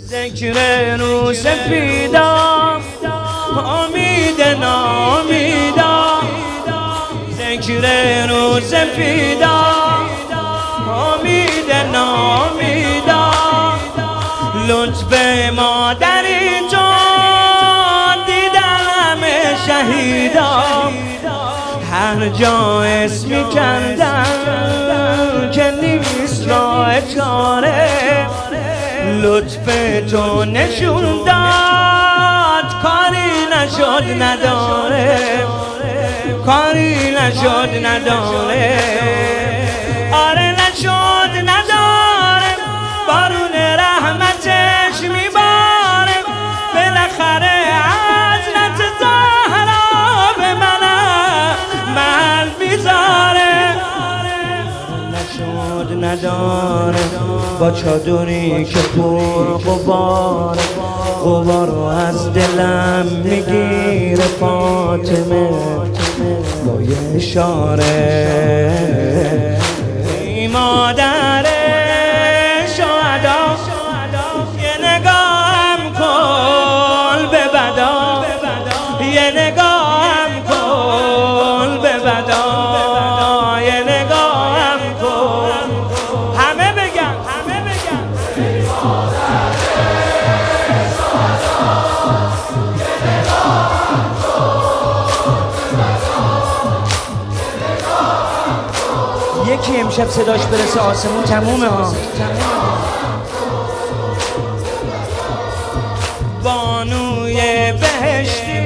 ذکر روز فیدا امید نامیدا، ذکر روز فیدا امید نامیدا. لطف ما در اینجا دیدن همه شهیدا، هر جا اسمی کردن که نیست راه چاره. لطف تو نشون داد کاری نشد نداره، کاری نشد نداره، آره نشد نداره. بارون رحمتش میباره، بالاخره حضرت زهرا به من محل میذاره. نشد نداره با چادری که پر غباره، غبارو از دلم میگیره فاطمه با یه اشاره. ای مادر شهدا یه نگاهم کن به بدا، یه نگاهم کن به بدا، یه نگاهم کن. همه بگم ای مادر شهدا یه نگاهم کن به بدا. یکی امشب صداش برسه آسمون تمومه ها. بانوی بهشتی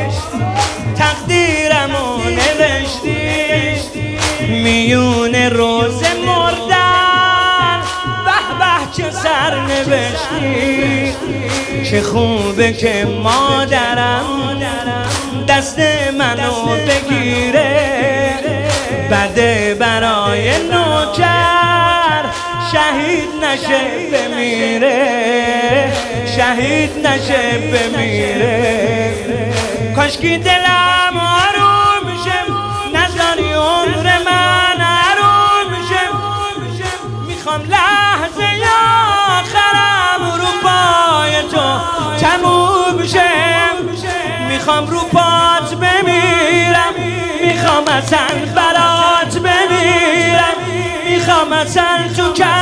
تقدیرمو نوشتی، میون روز مردن به به چه سر نوشتی. چه خوبه که مادرم دست منو بگیره، بده برای نوکر شهید نشه بمیره، شهید نشه بمیره. کاشکی دلم آروم شه، نذاری عمر من آروم شه. میخوام لحظه آخرم رو پای تو تموم شه، میخوام رو پات بمیرم، میخوام اصلا برات بمیرم، میخوام اصلا تو